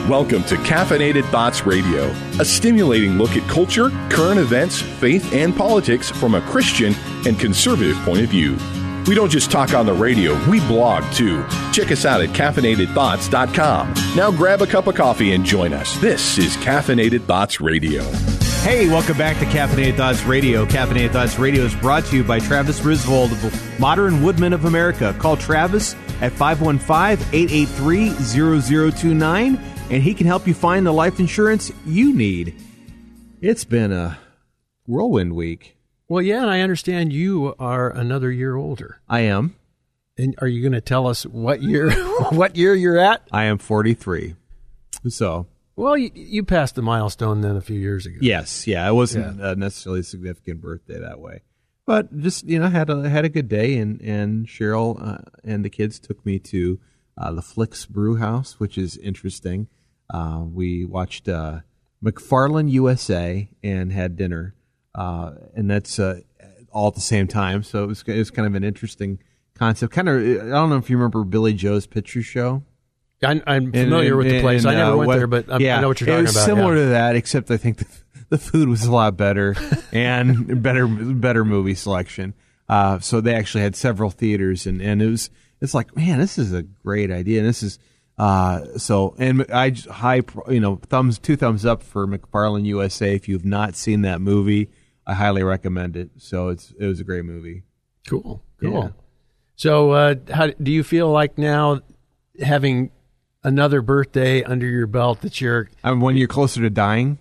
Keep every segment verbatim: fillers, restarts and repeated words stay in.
Welcome to Caffeinated Thoughts Radio, a stimulating look at culture, current events, faith, and politics from a Christian and conservative point of view. We don't just talk on the radio, we blog too. Check us out at caffeinated thoughts dot com. Now grab a cup of coffee and join us. This is Caffeinated Thoughts Radio. Hey, welcome back to Caffeinated Thoughts Radio. Caffeinated Thoughts Radio is brought to you by Travis Griswold of the Modern Woodmen of America. Call Travis at five one five, eight eight three, zero zero two nine, and he can help you find the life insurance you need. It's been a whirlwind week. Well, yeah, and I understand you are another year older. I am. And are you going to tell us what year what year you're at? I am forty-three. So, well, you, you passed the milestone then a few years ago. Yes, yeah, it wasn't Yeah. uh, necessarily a significant birthday that way, but just you know had a had a good day, and and Cheryl uh, and the kids took me to uh, the Flicks Brew House, which is interesting. Uh, we watched uh, McFarland U S A and had dinner. Uh, and that's uh, all at the same time, so it was it was kind of an interesting concept. Kind of, I don't know if you remember Billy Joe's Picture Show. I, I'm familiar and, with the place. and, I never uh, went what, there, but I, yeah, I know what you're talking it was about. Similar yeah. to that, except I think the, the food was a lot better and better better movie selection. Uh, so they actually had several theaters, and, and it was it's like, man, this is a great idea, and this is. Uh, so, and I high, you know, thumbs, two thumbs up for McFarland U S A. If you've not seen that movie, I highly recommend it. So it's it was a great movie. Cool, cool. Yeah. So, uh, how do you feel like now, having another birthday under your belt, that you're I mean, when you're closer to dying?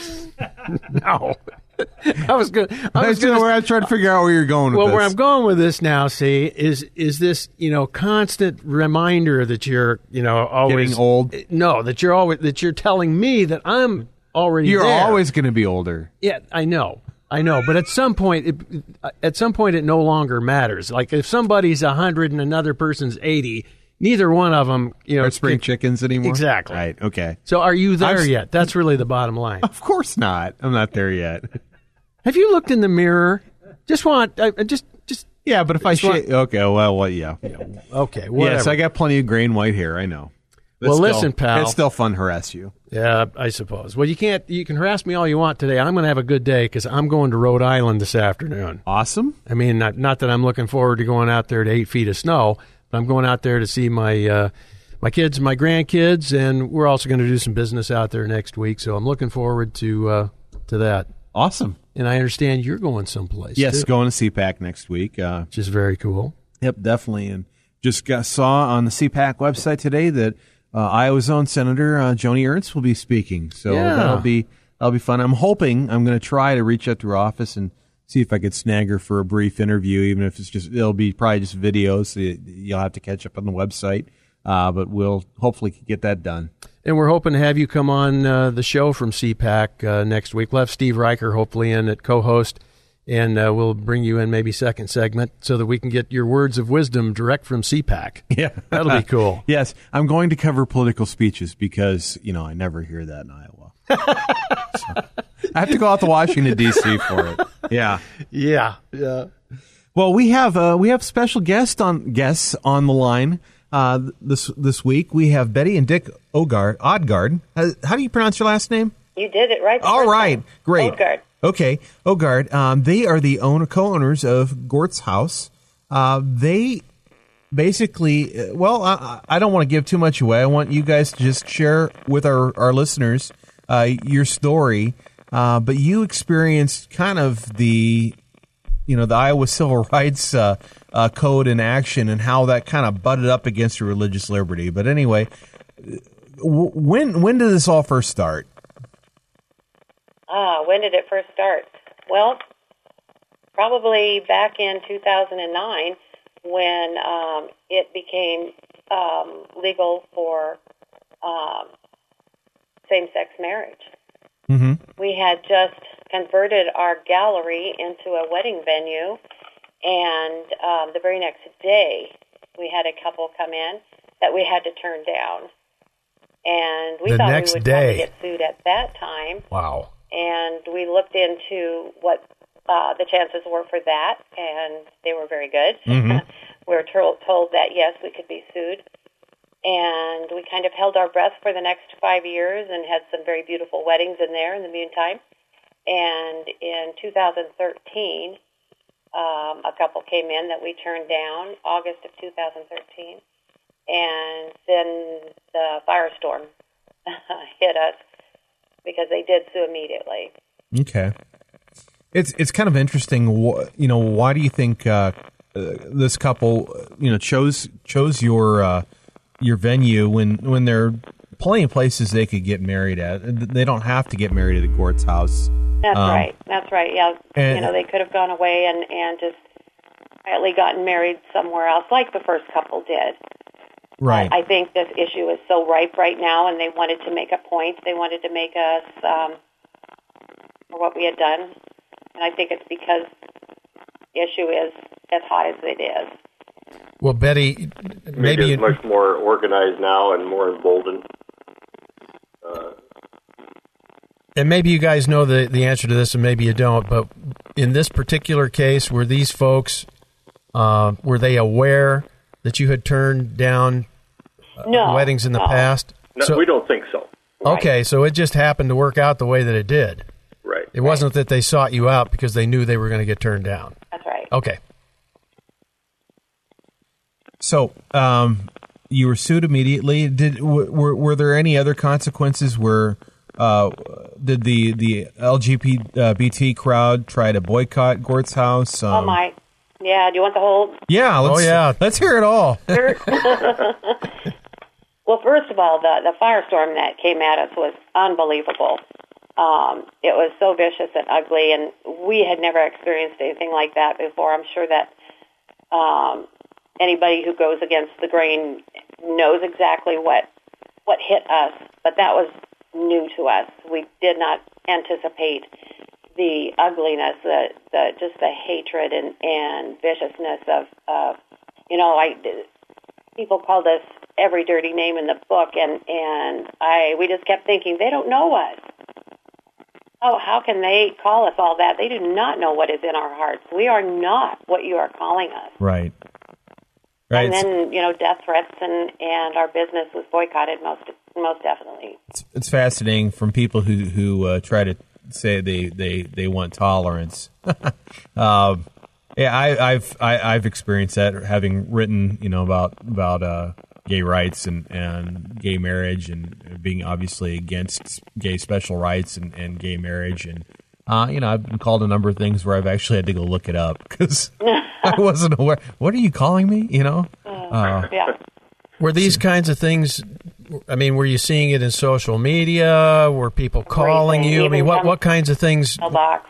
no. I was good. I was you know, gonna, where I trying to figure out where you're going with well, this. where I'm going with this now, see, is is this you know constant reminder that you're you know always Getting old? No, that you're always that you're telling me that I'm already. You're there. always going to be older. Yeah, I know. I know, but at some point, it, at some point, it no longer matters. Like if somebody's a hundred and another person's eighty, neither one of them, you know, Aren't spring can- chickens anymore. Exactly. Right. Okay. So, are you there I'm- yet? That's really the bottom line. Of course not. I'm not there yet. Have you looked in the mirror? Just want, I, I just, just Yeah, but if I Just want- shave, okay, well, well, yeah. okay. Whatever. Yes, I got plenty of gray and white hair. I know. It's Well, still- listen, pal. It's still fun to harass you. Yeah, I suppose. Well, you can't. You can harass me all you want today. I'm going to have a good day because I'm going to Rhode Island this afternoon. Awesome. I mean, not, not that I'm looking forward to going out there to eight feet of snow, but I'm going out there to see my uh, my kids, my grandkids, and we're also going to do some business out there next week. So I'm looking forward to uh, to that. Awesome. And I understand you're going someplace. Yes, too, going to C PAC next week. Uh, which is very cool. Yep, definitely. And just got, saw on the C PAC website today that uh, Iowa's own Senator uh, Joni Ernst will be speaking. So Yeah. that'll be that'll be fun. I'm hoping I'm going to try to reach out to her office and see if I could snag her for a brief interview, even if it's just it'll be probably just videos. So you- you'll have to catch up on the website, uh, but we'll hopefully get that done. And we're hoping to have you come on uh, the show from C PAC uh, next week. We'll have Steve Riker hopefully in at co-host, and uh, we'll bring you in maybe second segment so that we can get your words of wisdom direct from C PAC. Yeah, That'll be cool. Yes, I'm going to cover political speeches because you know I never hear that in Iowa. So, I have to go out to Washington D C for it. Yeah. Yeah. Yeah. Well, we have uh, we have special guest on guests on the line uh, this this week. We have Betty and Dick Ogard. Odgard. How, how do you pronounce your last name? You did it right. the All first right, time. great. Odgaard. Okay, Ogard. Um, they are the owner co-owners of Gort's House. Uh, they basically, uh, well, I, I don't want to give too much away. I want you guys to just share with our our listeners uh, your story. Uh, but you experienced kind of the, you know, the Iowa Civil Rights uh, uh, Code in action and how that kind of butted up against your religious liberty. But anyway, w- when when did this all first start? Ah, when did it first start? Well, probably back in two thousand nine when um, it became um, legal for um, same-sex marriage. Mm-hmm. We had just converted our gallery into a wedding venue, and um, the very next day we had a couple come in that we had to turn down. And we The thought next we would day. probably get sued at that time. Wow. And we looked into what uh, the chances were for that, and they were very good. Mhm. We were told, told that, yes, we could be sued. And we kind of held our breath for the next five years and had some very beautiful weddings in there in the meantime. And in two thousand thirteen, um, a couple came in that we turned down, August of two thousand thirteen. And then the firestorm hit us because they did sue immediately. Okay. It's it's kind of interesting. You know, why do you think uh, uh, this couple, you know, chose chose your uh, your venue when when there are plenty of places they could get married at? They don't have to get married at the Gort's house. That's um, right. That's right. Yeah. And, you know, they could have gone away and and just quietly gotten married somewhere else, like the first couple did. Right. I, I think this issue is so ripe right now, and they wanted to make a point. They wanted to make us um, for what we had done. And I think it's because the issue is as hot as it is. Well, Betty, maybe, maybe you, it's much more organized now and more emboldened. Uh, and maybe you guys know the, the answer to this, and maybe you don't. But in this particular case, were these folks uh, were they aware that you had turned down uh, no, weddings in the no. past? no, so, we don't think so. Okay, so it just happened to work out the way that it did. Right. It wasn't that they sought you out because they knew they were going to get turned down. That's right. Okay. So, um, you were sued immediately. Did w- were were there any other consequences? Where uh, did the the L G B T crowd try to boycott Gort's house? Um, oh my, yeah. Do you want the whole? Yeah. Let's, oh yeah. Let's hear it all. Well, first of all, the the firestorm that came at us was unbelievable. Um, it was so vicious and ugly, and we had never experienced anything like that before. I'm sure that um, anybody who goes against the grain knows exactly what what hit us, but that was new to us. We did not anticipate the ugliness, the, the just the hatred and, and viciousness of, of, you know, I people called us every dirty name in the book, and, and I we just kept thinking, they don't know us. Oh, how can they call us all that? They do not know what is in our hearts. We are not what you are calling us. Right. Right. And then, you know, death threats and, and our business was boycotted most most definitely. It's, it's fascinating from people who who uh, try to say they, they, they want tolerance. um, yeah, I, I've I, I've experienced that, having written, you know, about about uh, gay rights and, and gay marriage, and being obviously against gay special rights and, and gay marriage. And, uh, you know, I've been called a number of things where I've actually had to go look it up because I wasn't aware. What are you calling me? You know? Uh, yeah. Were these kinds of things, I mean, were you seeing it in social media? Were people calling Everything, you? I mean, even what, some- what kinds of things? Mailbox.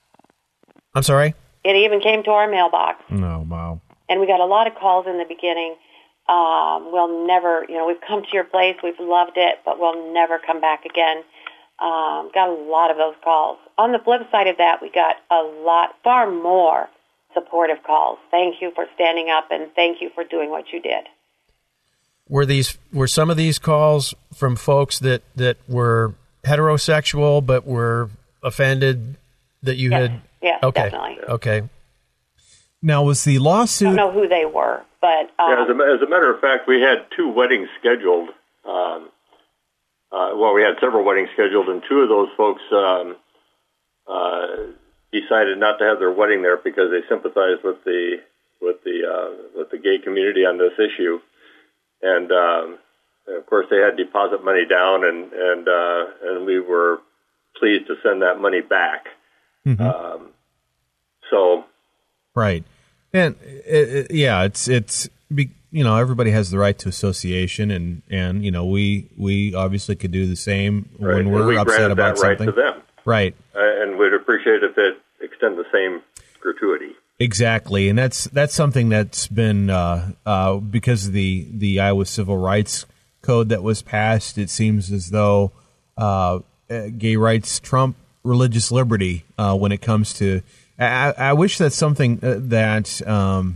I'm sorry? It even came to our mailbox. no, wow. And we got a lot of calls in the beginning. Um, we'll never, you know, we've come to your place, we've loved it, but we'll never come back again. Um, got a lot of those calls. On the flip side of that, we got a lot, far more supportive calls. Thank you for standing up, and thank you for doing what you did. Were these were some of these calls from folks that, that were heterosexual but were offended that you Yes, had? yes, okay. definitely. Okay. Now, was the I lawsuit... don't know who they were, but um, yeah, as, a, as a matter of fact, we had two weddings scheduled. Um, uh, well, we had several weddings scheduled, and two of those folks um, uh, decided not to have their wedding there because they sympathized with the with the uh, with the gay community on this issue. And, um, and of course, they had deposit money down, and and uh, and we were pleased to send that money back. Mhm. Um, so, Right. And it, it, yeah, it's it's be, you know, everybody has the right to association, and, and you know, we we obviously could do the same right, when and we're we upset granted about that right something. to them. Right. Uh, and we'd appreciate if it extend the same gratuity. Exactly, and that's that's something that's been uh, uh, because of the the Iowa Civil Rights Code that was passed. It seems as though uh, gay rights trump religious liberty uh, when it comes to. I, I wish that's something that um,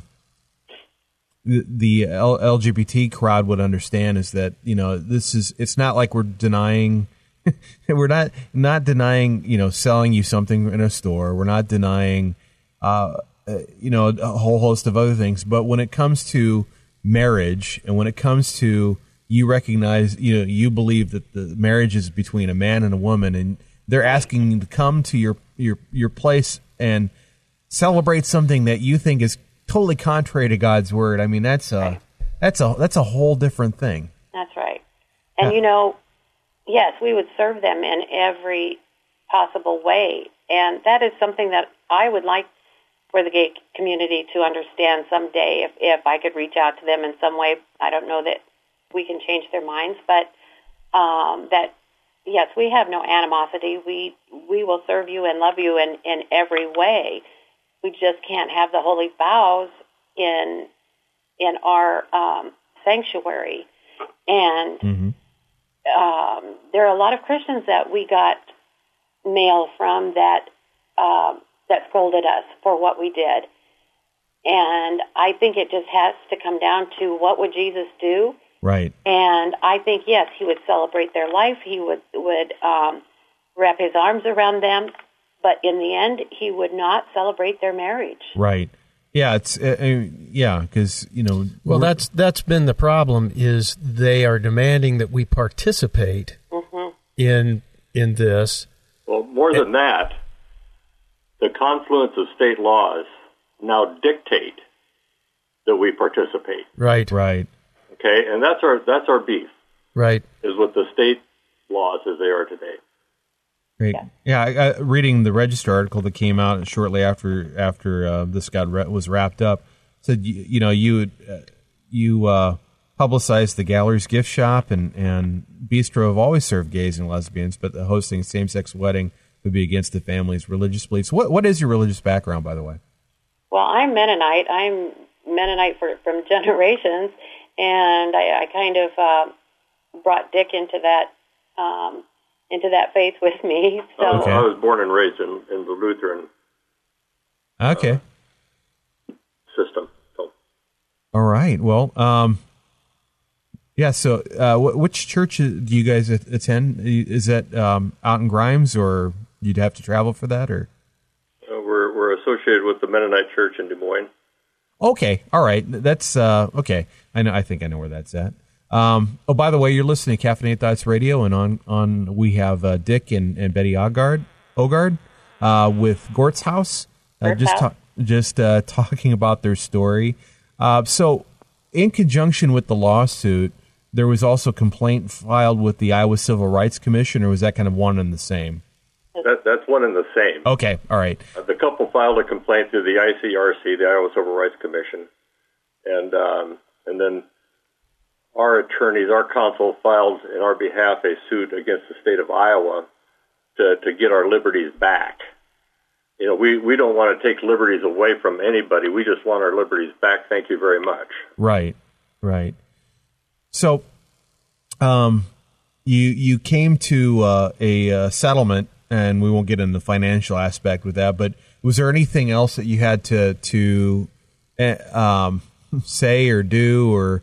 the, the L G B T crowd would understand, is that, you know, this is, it's not like we're denying, we're not not denying, you know, selling you something in a store. We're not denying, uh, you know, a whole host of other things. But when it comes to marriage, and when it comes to you recognize, you know, you believe that the marriage is between a man and a woman, and they're asking you to come to your your your place and celebrate something that you think is totally contrary to God's word. I mean, that's a Right. that's a that's a whole different thing. That's right. And, Yeah. you know, yes, we would serve them in every possible way. And that is something that I would like for the gay community to understand someday. If, if I could reach out to them in some way, I don't know that we can change their minds, but um, that, yes, we have no animosity. We we will serve you and love you in, in every way. We just can't have the holy vows in in our um, sanctuary. And Mm-hmm. um, there are a lot of Christians that we got mail from that um, that scolded us for what we did. And I think it just has to come down to what would Jesus do? Right. And I think, yes, he would celebrate their life. He would, would um, wrap his arms around them. But in the end, he would not celebrate their marriage. Right. Yeah. It's uh, uh, yeah, because you know. Well, we're- that's that's been the problem. Is they are demanding that we participate Mm-hmm. in in this. Well, more than that, the confluence of state laws now dictate that we participate. Right. right. Okay, and that's our that's our beef, Right. is with the state laws as they are today. Great. Yeah, I, I, reading the Register article that came out shortly after after uh, this got ra- was wrapped up said you, you know you uh, you uh, publicized the Gallery's gift shop and and Bistro have always served gays and lesbians, but the hosting a same sex wedding would be against the family's religious beliefs. What what is your religious background, by the way? Well, I'm Mennonite. I'm Mennonite for, from generations, and I, I kind of uh, brought Dick into that um, into that faith with me. So Uh, Okay. I was born and raised in, in the Lutheran Okay. system. So, All right. Well, um, yeah. So, uh, wh- which church do you guys a- attend? Is that um, out in Grimes, or you'd have to travel for that, or? uh, we're we're associated with the Mennonite Church in Des Moines. Okay. All right. That's uh, okay. I know. I think I know where that's at. Um, oh, by the way, you're listening to Caffeinated Thoughts Radio, and on on we have uh, Dick and, and Betty Ogard Ogard uh, with Gort's House. Uh, Gort's just House. ta- just uh, talking about their story. Uh, so, in conjunction with the lawsuit, there was also a complaint filed with the Iowa Civil Rights Commission, or was that kind of one and the same? That, that's one and the same. Okay. All right. Uh, the couple filed a complaint through the I C R C, the Iowa Civil Rights Commission, and um, and then our attorneys, our counsel, filed in our behalf a suit against the state of Iowa to to get our liberties back. You know, we, we don't want to take liberties away from anybody. We just want our liberties back. Thank you very much. Right, right. So, um, you you came to uh, a uh, settlement, and we won't get into the financial aspect with that. But was there anything else that you had to to uh, um, say or do or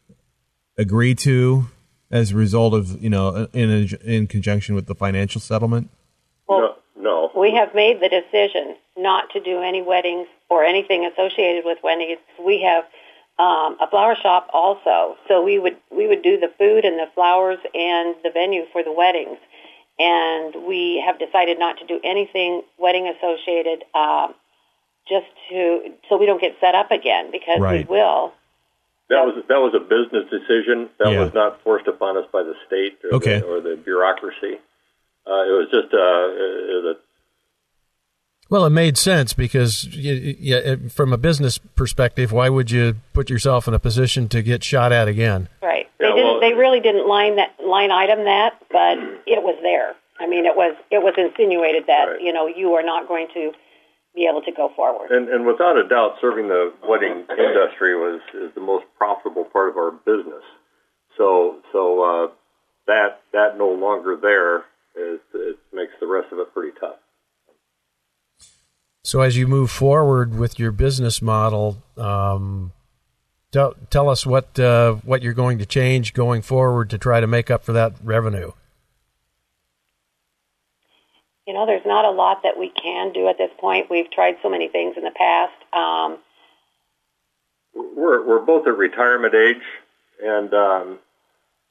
agree to as a result of you know in a, in conjunction with the financial settlement? Well, no, no. we have made the decision not to do any weddings or anything associated with weddings. We have um, a flower shop also, so we would we would do the food and the flowers and the venue for the weddings. And we have decided not to do anything wedding associated, um, just to so we don't get set up again, because Right. we will. That was that was a business decision. That Yeah. was not forced upon us by the state or, Okay. the, or the bureaucracy. Uh, it was just uh, it was a Well, it made sense because, y- y- y- from a business perspective, why would you put yourself in a position to get shot at again? Right. They Yeah, didn't. well- they really didn't line that line item that, but it was there. I mean, it was it was insinuated that Right. you know you are not going to be able to go forward. And, and without a doubt, serving the wedding industry was is the most profitable part of our business. So, so uh, that that no longer there is it makes the rest of it pretty tough. So as you move forward with your business model, um, tell, tell us what uh, what you're going to change going forward to try to make up for that revenue. You know, there's not a lot that we can do at this point. We've tried so many things in the past. Um, We're we're both at retirement age, and um,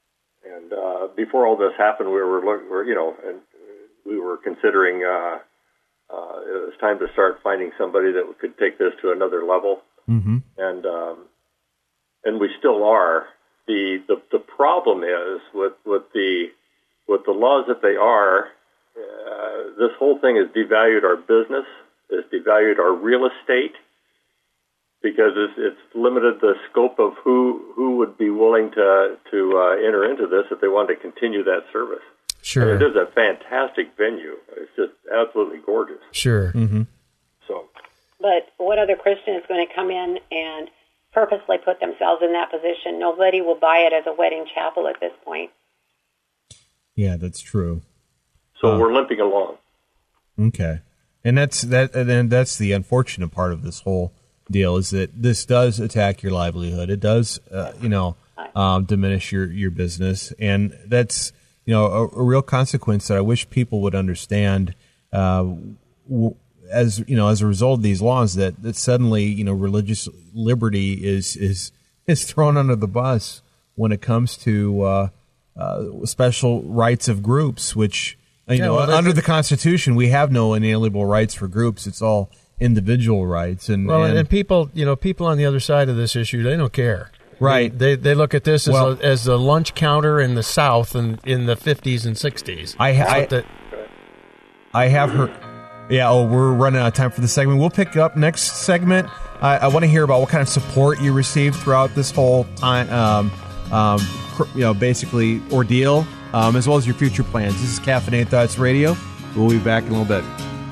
And uh, before all this happened, we were, look, were you know, and we were considering uh, uh, it was time to start finding somebody that could take this to another level. Mm-hmm. And um, and we still are. The, the the problem is with with the with the laws that they are. Uh, this whole thing has devalued our business. It's devalued our real estate because it's, it's limited the scope of who who would be willing to to uh, enter into this if they wanted to continue that service. Sure, and it is a fantastic venue. It's just absolutely gorgeous. Sure. Mm-hmm. So, but what other Christian is going to come in and purposely put themselves in that position? Nobody will buy it as a wedding chapel at this point. Yeah, that's true. So uh, we're limping along. Okay, and that's that. And then that's the unfortunate part of this whole deal is that this does attack your livelihood. It does, uh, you know, um, diminish your, your business, and that's you know a, a real consequence that I wish people would understand. Uh, w- as you know, as a result of these laws, that, that suddenly you know religious liberty is is is thrown under the bus when it comes to uh, uh, special rights of groups, which. You yeah, know, well, under the Constitution, we have no inalienable rights for groups. It's all individual rights. And well, and, and people, you know, people on the other side of this issue, they don't care. Right. They they, they look at this as well, a, as the lunch counter in the South and in the fifties and sixties. I, ha- I, the, I have heard. Yeah. Oh, we're running out of time for this segment. We'll pick up next segment. I, I want to hear about what kind of support you received throughout this whole time. Um, um, you know, basically ordeal. Um, as well as your future plans. This is Caffeinated Thoughts Radio. We'll be back in a little bit.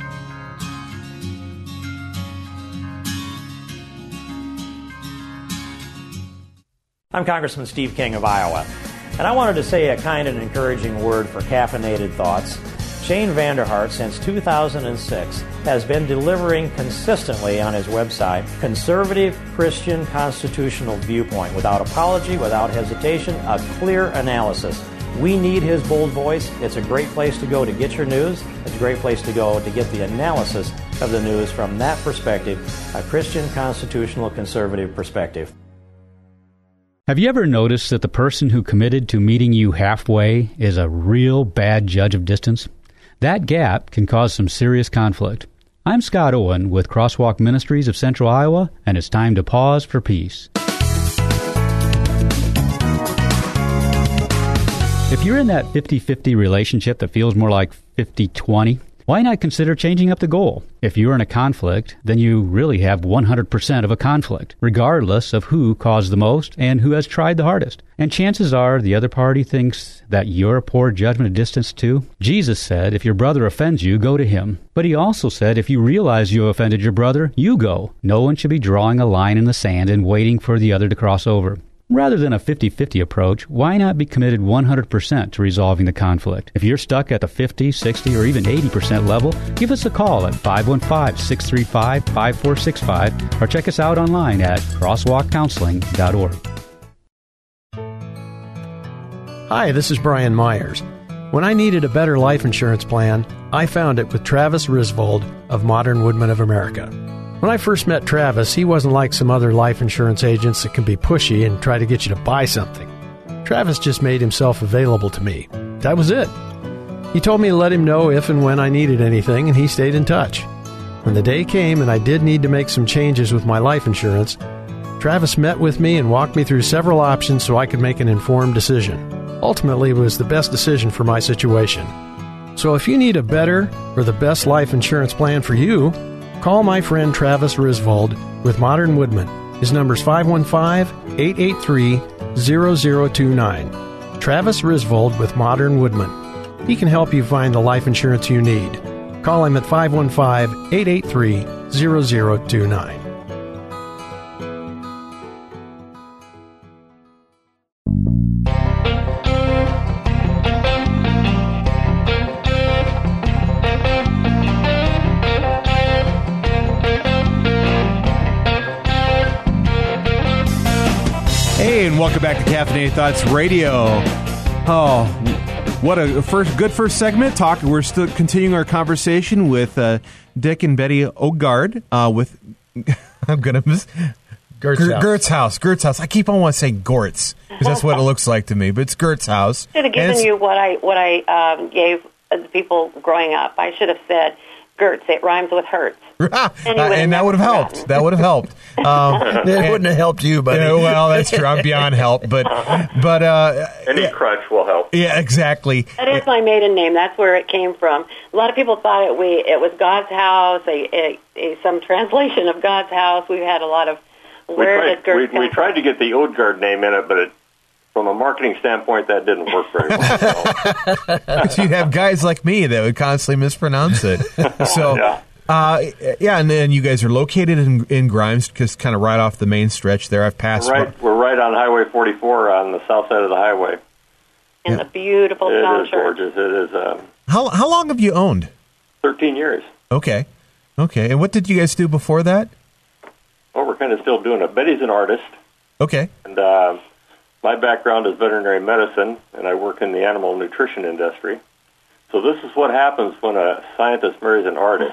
I'm Congressman Steve King of Iowa, and I wanted to say a kind and encouraging word for Caffeinated Thoughts. Shane Vanderhart, since two thousand six, has been delivering consistently on his website conservative Christian constitutional viewpoint without apology, without hesitation, a clear analysis. We need his bold voice. It's a great place to go to get your news. It's a great place to go to get the analysis of the news from that perspective, a Christian constitutional conservative perspective. Have you ever noticed that the person who committed to meeting you halfway is a real bad judge of distance? That gap can cause some serious conflict. I'm Scott Owen with Crosswalk Ministries of Central Iowa, and it's time to pause for peace. If you're in that fifty-fifty relationship that feels more like fifty-twenty, why not consider changing up the goal? If you're in a conflict, then you really have one hundred percent of a conflict, regardless of who caused the most and who has tried the hardest. And chances are the other party thinks that you're a poor judgment of distance too. Jesus said, if your brother offends you, go to him. But he also said, if you realize you offended your brother, you go. No one should be drawing a line in the sand and waiting for the other to cross over. Rather than a fifty-fifty approach, why not be committed one hundred percent to resolving the conflict? If you're stuck at the fifty, sixty, or even eighty percent level, give us a call at five one five, six three five, five four six five or check us out online at crosswalk counseling dot org. Hi, this is Brian Myers. When I needed a better life insurance plan, I found it with Travis Risvold of Modern Woodmen of America. When I first met Travis, he wasn't like some other life insurance agents that can be pushy and try to get you to buy something. Travis just made himself available to me. That was it. He told me to let him know if and when I needed anything, and he stayed in touch. When the day came and I did need to make some changes with my life insurance, Travis met with me and walked me through several options so I could make an informed decision. Ultimately, it was the best decision for my situation. So if you need a better or the best life insurance plan for you, call my friend Travis Risvold with Modern Woodmen. His number's five one five, eight eight three, zero zero two nine. Travis Risvold with Modern Woodmen. He can help you find the life insurance you need. Call him at five one five, eight eight three, zero zero two nine. Hey, and welcome back to Caffeinated Thoughts Radio. Oh, what a first good first segment. Talk. We're still continuing our conversation with uh, Dick and Betty Ogard. Uh, with I'm gonna mis- Gert's Ger- house. Gert's house. Gert's house. I keep on wanting to say Gort's because that's what it looks like to me, but it's Gert's house. I should have And given it's- you what I what I um, gave uh, the people growing up. I should have said Gertz. It rhymes with Hertz. and, you would have and that never would have helped. forgotten. That would have helped. Um, It wouldn't have helped you, buddy. yeah, well, that's true. I'm beyond help, but but uh, Any yeah, crutch will help. yeah, exactly. That is my maiden name. That's where it came from. A lot of people thought it we it was God's house, a, a, a some translation of God's house. We've had a lot of We where tried, did Gertz we, come we tried to get the Odgard name in it, but it, from a marketing standpoint, that didn't work very well. So. So you'd have guys like me that would constantly mispronounce it. So. Yeah. Uh, yeah, and then you guys are located in, in Grimes, just kind of right off the main stretch there. I've passed. We're right, we're right on Highway forty-four on the south side of the highway. in the beautiful It town is church. gorgeous. It is um, How how long have you owned? thirteen years. Okay, okay. And what did you guys do before that? Well, we're kind of still doing it. Betty's an artist, Okay, and uh, my background is veterinary medicine, and I work in the animal nutrition industry. So this is what happens when a scientist marries an artist.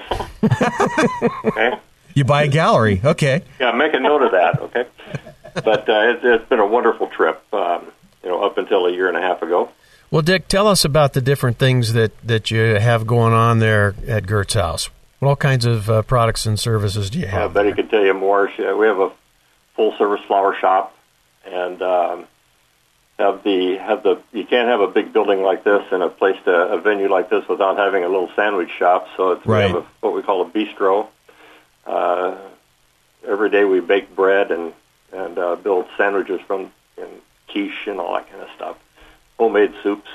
Okay? you buy a gallery. Okay, Yeah, make a note of that, okay? But uh, it's, it's been a wonderful trip, um, you know, up until a year and a half ago. Well, Dick, tell us about the different things that, that you have going on there at Gert's house. What all kinds of uh, products and services do you Uh, have? Betty there? could tell you more. She, we have a full-service flower shop, and um, have the have the. You can't have a big building like this and a place to a venue like this without having a little sandwich shop. So it's, Right. we have a, what we call a bistro. Uh, every day we bake bread and and uh, build sandwiches from and quiche and all that kind of stuff. Homemade soups.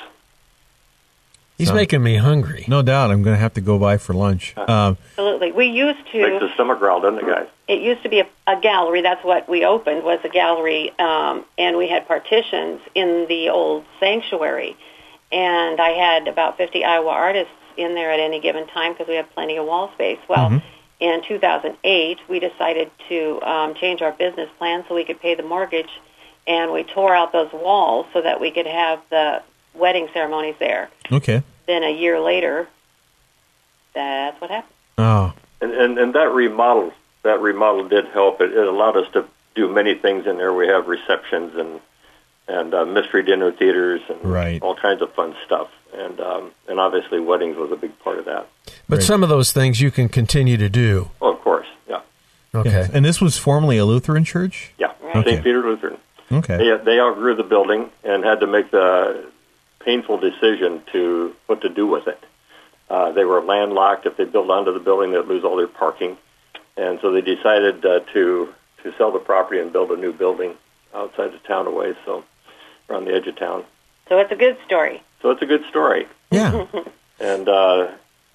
He's So- making me hungry. no doubt. I'm going to have to go by for lunch. Um, Absolutely. We used Makes to. the stomach growl, doesn't it, guys? It used to be a, a gallery. That's what we opened, was a gallery, um, and we had partitions in the old sanctuary. And I had about fifty Iowa artists in there at any given time because we had plenty of wall space. Well, in two thousand eight, we decided to um, change our business plan so we could pay the mortgage, and we tore out those walls so that we could have the wedding ceremonies there. okay. Then a year later, that's what happened. Oh, And, and and that remodel that remodel did help. It, it allowed us to do many things in there. We have receptions and and uh, mystery dinner theaters and Right. all kinds of fun stuff. And um, and obviously weddings was a big part of that. But Right. some of those things you can continue to do. Oh, of course, yeah, Okay. yeah. And this was formerly a Lutheran church. yeah. Right. Saint Peter Lutheran. Okay. They they outgrew the building and had to make the painful decision to what to do with it. Uh, they were landlocked. If they built onto the building, they'd lose all their parking, and so they decided uh, to to sell the property and build a new building outside the town away, so we're on the edge of town. So it's a good story. So it's a good story, Yeah. and uh,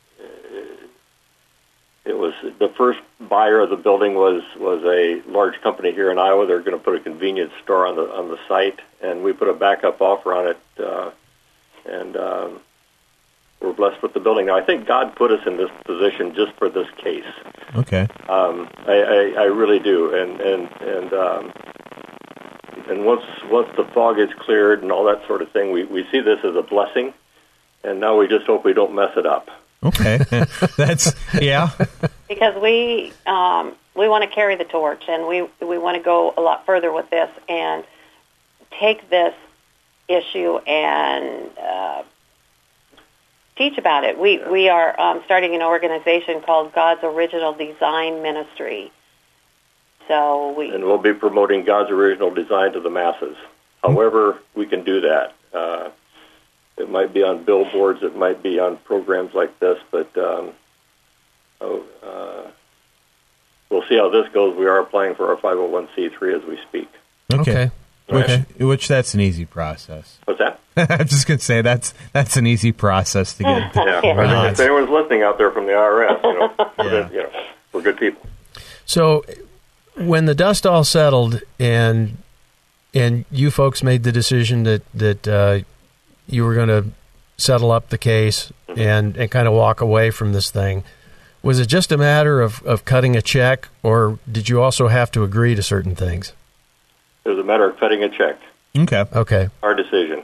it was the first buyer of the building was was a large company here in Iowa. They're going to put a convenience store on the on the site, and we put a backup offer on it, uh, and um, we're blessed with the building. Now, I think God put us in this position just for this case. Okay. Um, I, I, I really do, and and and um, and once once the fog is cleared and all that sort of thing, we, we see this as a blessing, and now we just hope we don't mess it up. Okay. That's yeah. Because we um, we want to carry the torch, and we we want to go a lot further with this and take this issue and uh, teach about it. We we are um, starting an organization called God's Original Design Ministry. So we And we'll be promoting God's original design to the masses. However, we can do that. Uh, it might be on billboards, it might be on programs like this, but um, oh, uh, we'll see how this goes. We are applying for our five oh one c three as we speak. Okay. Okay. Which, which that's an easy process. What's that? I'm just gonna say that's that's an easy process to get. Yeah. Yeah. I think if anyone's listening out there from the I R S, you know, we're, Yeah. good, you know, we're good people. So when the dust all settled and and you folks made the decision that that uh, you were going to settle up the case and, and kind of walk away from this thing, was it just a matter of, of cutting a check, or did you also have to agree to certain things? It was a matter of cutting a check. Okay. Okay. Our decision.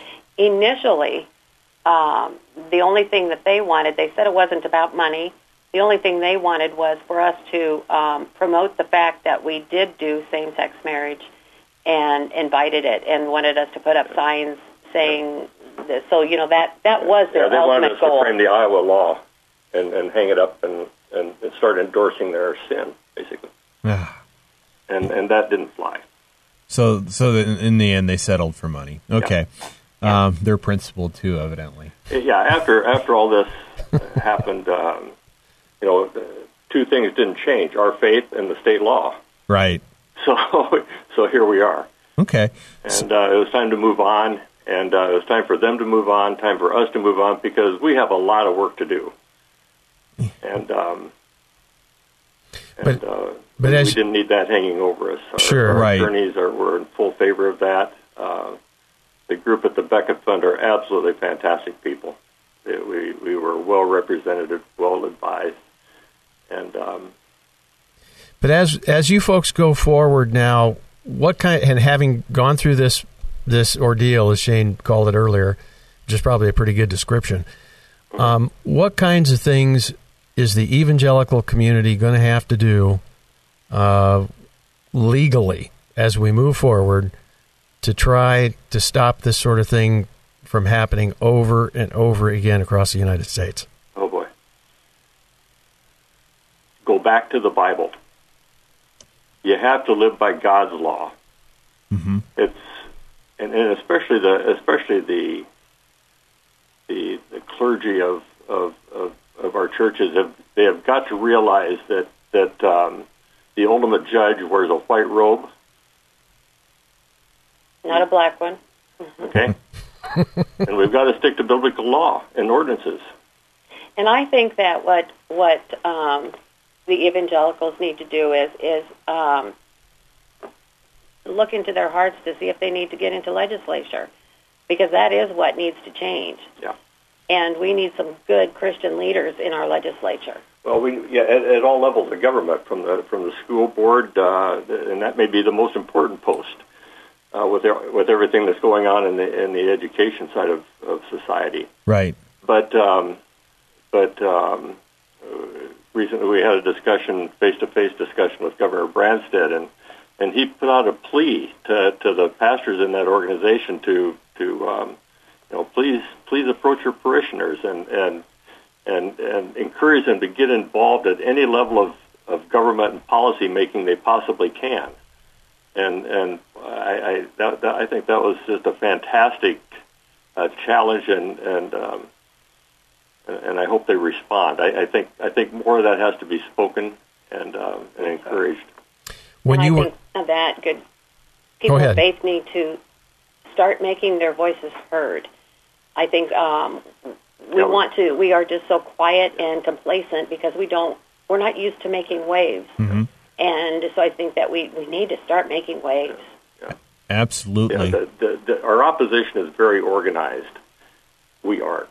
initially, um, the only thing that they wanted, they said it wasn't about money. the only thing they wanted was for us to um, promote the fact that we did do same-sex marriage and invited it and wanted us to put up signs saying this. So, you know, that, that was their yeah, they ultimate wanted us goal. to frame the Iowa law and, and hang it up and, and, and start endorsing their sin, basically. and and that didn't fly. So, so in, in the end, they settled for money. Okay. Yeah. Um, they're principled, too, evidently. Yeah, after after all this happened, um, you know, two things didn't change, our faith and the state law. Right. So so here we are. Okay. And uh, it was time to move on, and uh, it was time for them to move on, time for us to move on, because we have a lot of work to do. And, um, and But- uh, but we as- didn't need that hanging over us. Our, Sure. our Right. attorneys are, were in full favor of that. Uh, the group at the Beckett Fund are absolutely fantastic people. It, we, we were well represented, well advised, and um, But as as you folks go forward now, what kind and having gone through this this ordeal, as Shane called it earlier, which is probably a pretty good description, um, what kinds of things is the evangelical community going to have to do uh, legally as we move forward to try to stop this sort of thing from happening over and over again across the United States? oh boy, go back to the Bible. You have to live by God's law. Mm-hmm. It's and, and especially the especially the the, the clergy of, of, of, of our churches have they have got to realize that that um, the ultimate judge wears a white robe. Not a black one. Okay, and we've got to stick to biblical law and ordinances. And I think that what what um, the evangelicals need to do is is um, look into their hearts to see if they need to get into legislature, because that is what needs to change. Yeah. And we need some good Christian leaders in our legislature. Well, we yeah at, at all levels of government, from the from the school board, uh, and that may be the most important post uh, with their, with everything that's going on in the in the education side of, of society. Right. But um, but um, recently we had a discussion, face-to-face discussion with Governor Branstad, and, and he put out a plea to, to the pastors in that organization to to um, you know please please approach your parishioners and and and and encourage them to get involved at any level of, of government and policy making they possibly can. And and I I, that, that, I think that was just a fantastic uh, challenge, and and um, and I hope they respond. I, I think I think more of that has to be spoken and um, and encouraged. When and you I were think that good people Go of ahead. faith need to start making their voices heard. I think um, we Yeah. want to. We are just so quiet and complacent because we don't. We're not used to making waves, Mm-hmm. and so I think that we, we need to start making waves. Absolutely. Yeah, the, the, the, our opposition is very organized. We aren't.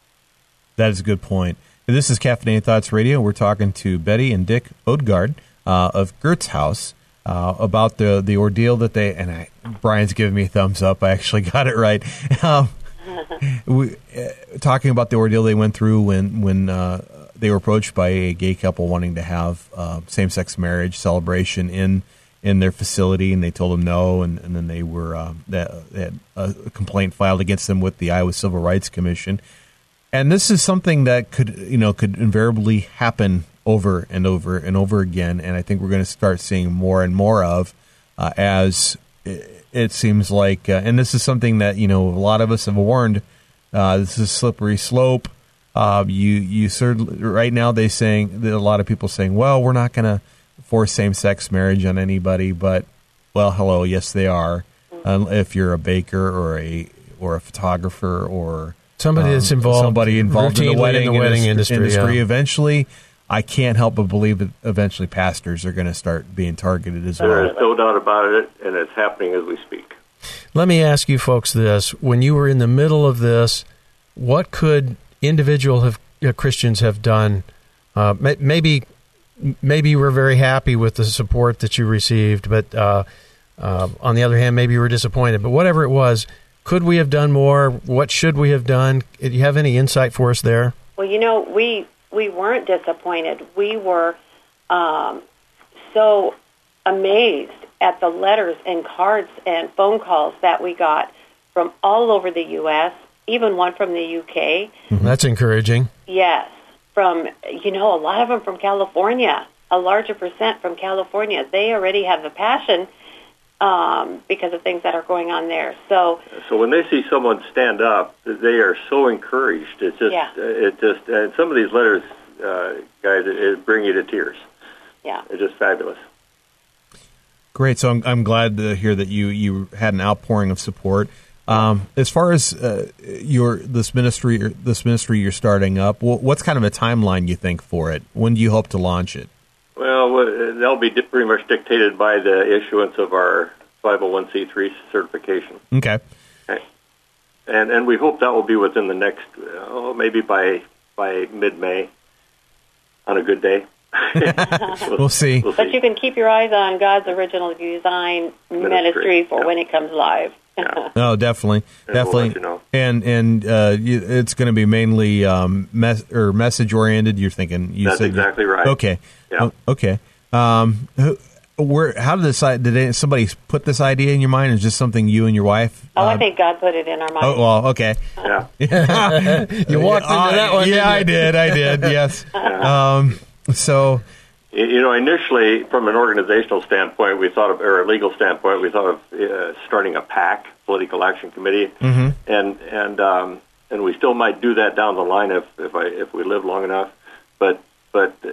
That is a good point. This is Caffeinated Thoughts Radio. We're talking to Betty and Dick Odgaard uh, of Gertz House uh, about the the ordeal that they, and I, Brian's giving me a thumbs up. I actually got it right. Um, we, uh, talking about the ordeal they went through when, when uh, they were approached by a gay couple wanting to have uh, same-sex marriage celebration in in their facility, and they told them no, and, and then they were uh, that they had a complaint filed against them with the Iowa Civil Rights Commission. And this is something that could, you know, could invariably happen over and over and over again. And I think we're going to start seeing more and more of uh, as it, it seems like. Uh, and this is something that, you know, a lot of us have warned. Uh, this is a slippery slope. Uh, you, you certainly right now they saying that a lot of people saying, well, we're not going to force same-sex marriage on anybody. But well, hello, yes, they are. Uh, if you're a baker or a or a photographer or somebody that's um, involved, somebody involved in the routinely wedding, in the wedding industry, industry yeah. eventually, I can't help but believe that eventually pastors are going to start being targeted as There well. is no doubt about it, and it's happening as we speak. Let me ask you folks this. When you were in the middle of this, what could individual have, uh, Christians have done? Uh, may, maybe maybe you were very happy with the support that you received, but uh, uh, on the other hand, maybe you were disappointed. But whatever it was, could we have done more? What should we have done? Do you have any insight for us there? Well, you know, we we weren't disappointed. We were um, so amazed at the letters and cards and phone calls that we got from all over the U S, even one from the U K. That's encouraging. Yes, from, you know, a lot of them from California, a larger percent from California. They already have the passion um, because of things that are going on there. So, so when they see someone stand up, they are so encouraged. It's just, yeah. it just, and some of these letters, uh, guys, it, it bring you to tears. Yeah, it's just fabulous. Great. So I'm, I'm glad to hear that you, you had an outpouring of support. Um, as far as uh, your this ministry, this ministry you're starting up, what's kind of a timeline you think for it? When do you hope to launch it? Well, that'll be pretty much dictated by the issuance of our five oh one c three certification. Okay. Okay. And and we hope that will be within the next, oh, maybe by by mid-May, on a good day. we'll, we'll see. We'll but see. You can keep your eyes on God's Original Design Ministry, ministry for yeah. when it comes live. Yeah. No, definitely, and definitely, we'll let you know. and and uh, you, it's going to be mainly um, mes- or message oriented. You're thinking you that's said exactly right. Okay, yeah. O- okay. Um, who, where? How did this? Did they, somebody put this idea in your mind? Or is just something you and your wife? Oh, uh, I think God put it in our mind. Oh, well, okay. Yeah, you walked into uh, that one. Yeah, I did. I did. Yes. Um, so. You know, initially, from an organizational standpoint, we thought of, or a legal standpoint, we thought of uh, starting a PAC, Political Action Committee, mm-hmm. and and um, and we still might do that down the line if if I if we live long enough. But but uh,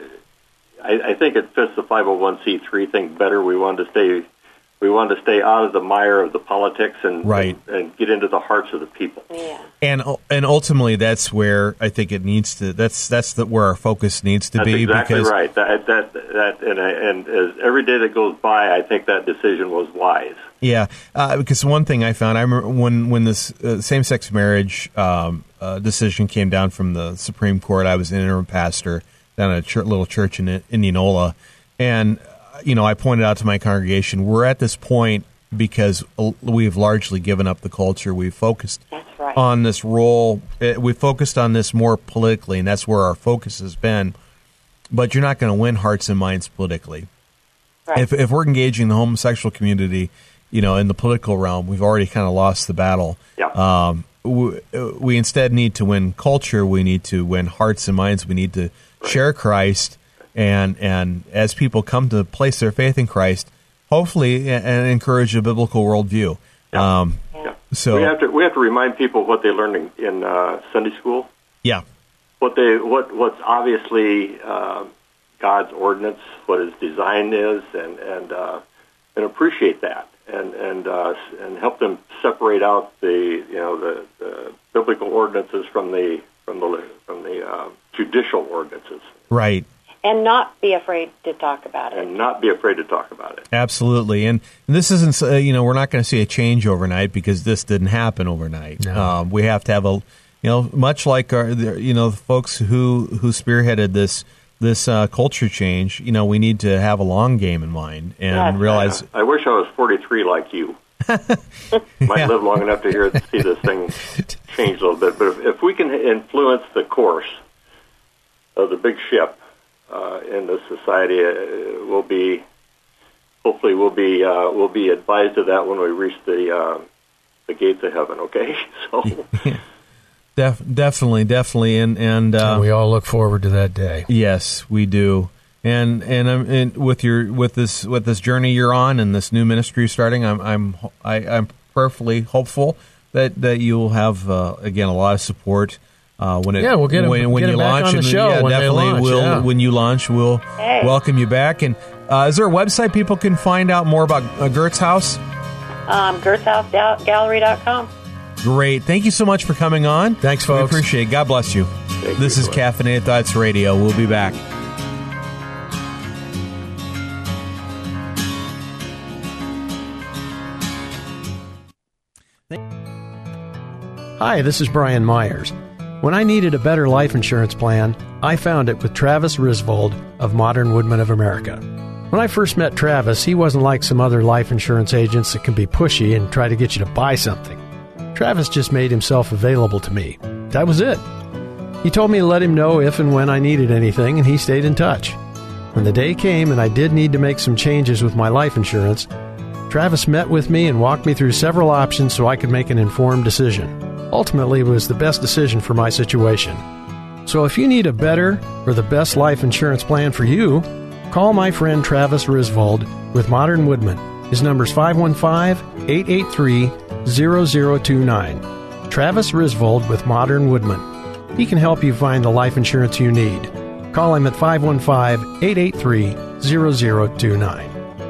I, I think it fits the five oh one c three thing better. We wanted to stay we wanted to stay out of the mire of the politics and right. and, and get into the hearts of the people. Yeah. And and ultimately, that's where I think it needs to. That's that's the, where our focus needs to that's be. Exactly because right. That that that and I, and as every day that goes by, I think that decision was wise. Yeah, uh, because one thing I found, I remember when when this uh, same-sex marriage um, uh, decision came down from the Supreme Court. I was an interim pastor down at a ch- little church in Indianola, and you know, I pointed out to my congregation, we're at this point because we've largely given up the culture. We've focused that's right. on this role. We've focused on this more politically, and that's where our focus has been. But you're not going to win hearts and minds politically. Right. If, if we're engaging the homosexual community, you know, in the political realm, we've already kind of lost the battle. Yeah. Um, we, we instead need to win culture. We need to win hearts and minds. We need to right. share Christ. And and as people come to place their faith in Christ, hopefully, and encourage a biblical worldview. Yeah. Um, yeah. So we have to we have to remind people what they learned in, in uh, Sunday school. Yeah. What they what what's obviously uh, God's ordinance, what His design is, and and uh, and appreciate that, and and uh, and help them separate out the you know the, the biblical ordinances from the from the from the uh, judicial ordinances. Right. And not be afraid to talk about it. And not be afraid to talk about it. Absolutely. And this isn't, uh, you know, we're not going to see a change overnight because this didn't happen overnight. No. Um, we have to have a, you know, much like our, you know, the folks who, who spearheaded this this uh, culture change, you know, we need to have a long game in mind and yes. realize. I, I wish I was forty-three like you. Might yeah. live long enough to hear see this thing change a little bit. But if, if we can influence the course of the big ship, Uh, in this society, uh, will be hopefully we'll be uh, we'll be advised of that when we reach the uh, the gates of heaven. Okay, so Def- definitely, definitely, and and, uh, and we all look forward to that day. Yes, we do. And and, um, and with your with this with this journey you're on and this new ministry starting, I'm I'm I, I'm perfectly hopeful that, that you'll have uh, again a lot of support. Uh, when it, yeah, we'll get him, when, when get you him back launch, on the and, show yeah, when definitely they launch. We'll, yeah. when you launch, we'll hey. welcome you back. And uh, is there a website people can find out more about uh, Gert's House? Um, Gert's House Gallery dot com. Great. Thank you so much for coming on. Thanks, folks. We appreciate it. God bless you. Thank this you, is Caffeinated Thoughts Radio. We'll be back. Hi, this is Brian Myers. When I needed a better life insurance plan, I found it with Travis Risvold of Modern Woodmen of America. When I first met Travis, he wasn't like some other life insurance agents that can be pushy and try to get you to buy something. Travis just made himself available to me. That was it. He told me to let him know if and when I needed anything, and he stayed in touch. When the day came and I did need to make some changes with my life insurance, Travis met with me and walked me through several options so I could make an informed decision. Ultimately, it was the best decision for my situation. So if you need a better or the best life insurance plan for you, call my friend Travis Risvold with Modern Woodman. His number is five one five, eight eight three, zero zero two nine. Travis Risvold with Modern Woodman. He can help you find the life insurance you need. Call him at five one five, eight eight three, zero zero two nine.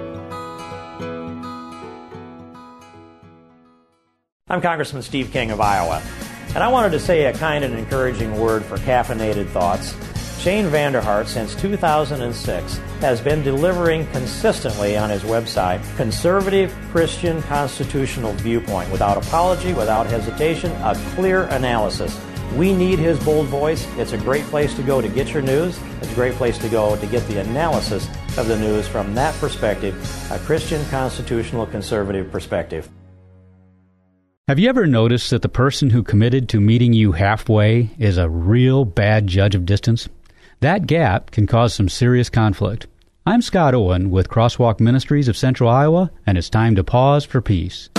I'm Congressman Steve King of Iowa, and I wanted to say a kind and encouraging word for Caffeinated Thoughts. Shane Vanderhart, since two thousand six, has been delivering consistently on his website conservative Christian constitutional viewpoint, without apology, without hesitation, a clear analysis. We need his bold voice. It's a great place to go to get your news. It's a great place to go to get the analysis of the news from that perspective, a Christian constitutional conservative perspective. Have you ever noticed that the person who committed to meeting you halfway is a real bad judge of distance? That gap can cause some serious conflict. I'm Scott Owen with Crosswalk Ministries of Central Iowa, and it's time to pause for peace.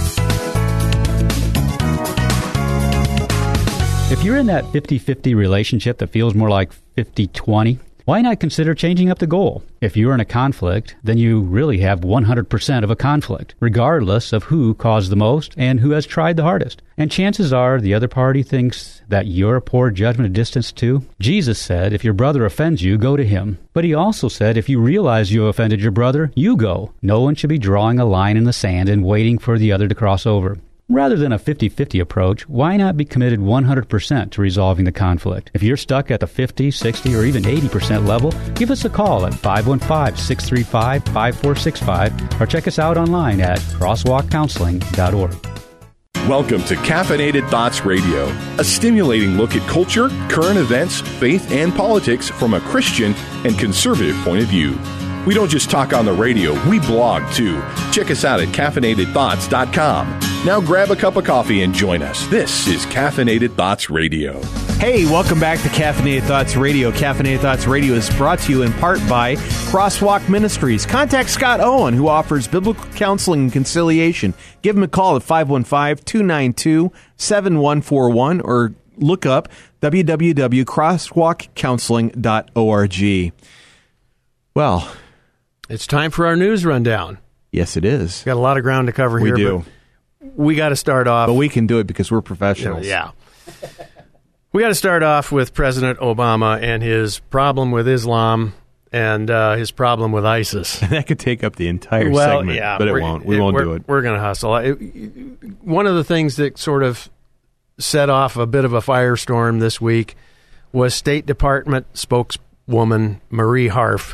If you're in that fifty-fifty relationship that feels more like fifty twenty, why not consider changing up the goal? If you're in a conflict, then you really have one hundred percent of a conflict, regardless of who caused the most and who has tried the hardest. And chances are the other party thinks that you're a poor judgment of distance too. Jesus said, if your brother offends you, go to him. But he also said, if you realize you offended your brother, you go. No one should be drawing a line in the sand and waiting for the other to cross over. Rather than a fifty-fifty approach, why not be committed one hundred percent to resolving the conflict? If you're stuck at the fifty, sixty, or even eighty percent level, give us a call at five one five, six three five, five four six five or check us out online at crosswalk counseling dot org. Welcome to Caffeinated Thoughts Radio, a stimulating look at culture, current events, faith, and politics from a Christian and conservative point of view. We don't just talk on the radio, we blog too. Check us out at caffeinated thoughts dot com. Now grab a cup of coffee and join us. This is Caffeinated Thoughts Radio. Hey, welcome back to Caffeinated Thoughts Radio. Caffeinated Thoughts Radio is brought to you in part by Crosswalk Ministries. Contact Scott Owen, who offers biblical counseling and conciliation. Give him a call at five one five, two nine two, seven one four one or look up w w w dot crosswalk counseling dot org. Well, it's time for our news rundown. Yes, it is. Got a lot of ground to cover we here. We do. We got to start off. But we can do it because we're professionals. Yeah. We got to start off with President Obama and his problem with Islam and uh, his problem with ISIS. That could take up the entire well, segment, yeah, but it won't. We won't do it. We're going to hustle. It, one of the things that sort of set off a bit of a firestorm this week was State Department spokeswoman Marie Harf.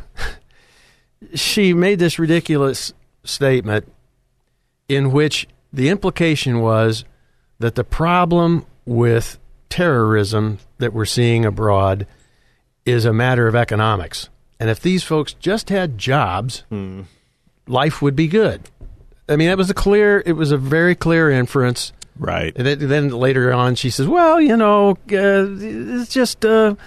She made this ridiculous statement in which the implication was that the problem with terrorism that we're seeing abroad is a matter of economics. And if these folks just had jobs, hmm. life would be good. I mean, it was a clear, it was a very clear inference. Right. And then, then later on, she says, well, you know, uh, it's just uh,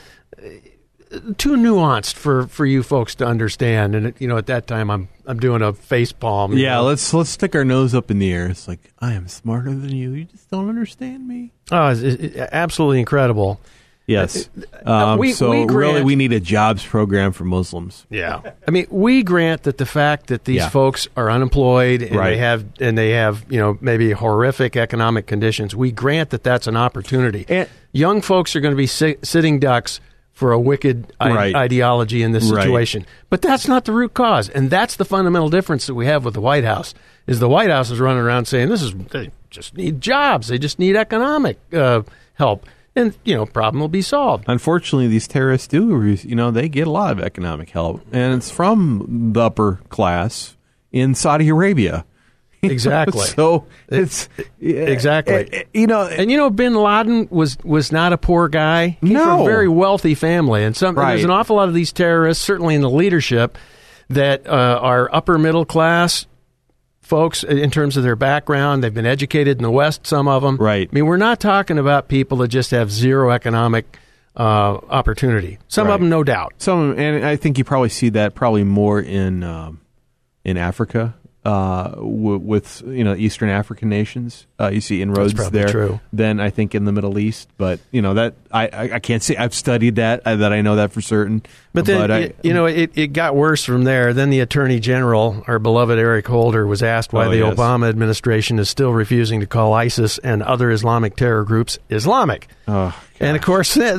too nuanced for, for you folks to understand. And, you know, at that time, I'm I'm doing a face palm. Yeah, know? let's let's stick our nose up in the air. It's like, I am smarter than you. You just don't understand me. Oh, it's, it's absolutely incredible. Yes. Um, we, so we grant, really, we need a jobs program for Muslims. Yeah. I mean, we grant that the fact that these yeah. folks are unemployed and right. they have and they have, you know, maybe horrific economic conditions, we grant that that's an opportunity. And young folks are going to be si- sitting ducks for a wicked right. I- ideology in this situation. Right. But that's not the root cause. And that's the fundamental difference that we have with the White House, is the White House is running around saying, this is, they just need jobs. They just need economic uh, help. And, you know, problem will be solved. Unfortunately, these terrorists do, you know, they get a lot of economic help. And it's from the upper class in Saudi Arabia. Exactly. So it's exactly. You know, and you know, Bin Laden was was not a poor guy. He no, from a very wealthy family, and some right. there's an awful lot of these terrorists, certainly in the leadership, that uh, are upper middle class folks in terms of their background. They've been educated in the West, some of them. Right. I mean, we're not talking about people that just have zero economic uh, opportunity. Some Right. of them, no doubt. Some, and I think you probably see that probably more in um, in Africa uh, w- with you know Eastern African nations. Uh, you see inroads That's probably there true. than I think in the Middle East. But you know that I, I, I can't say I've studied that uh, that I know that for certain. But then, I, y- you know, it, it got worse from there. Then the Attorney General, our beloved Eric Holder, was asked why Oh, the yes. Obama administration is still refusing to call ISIS and other Islamic terror groups Islamic. Oh, and of course, the,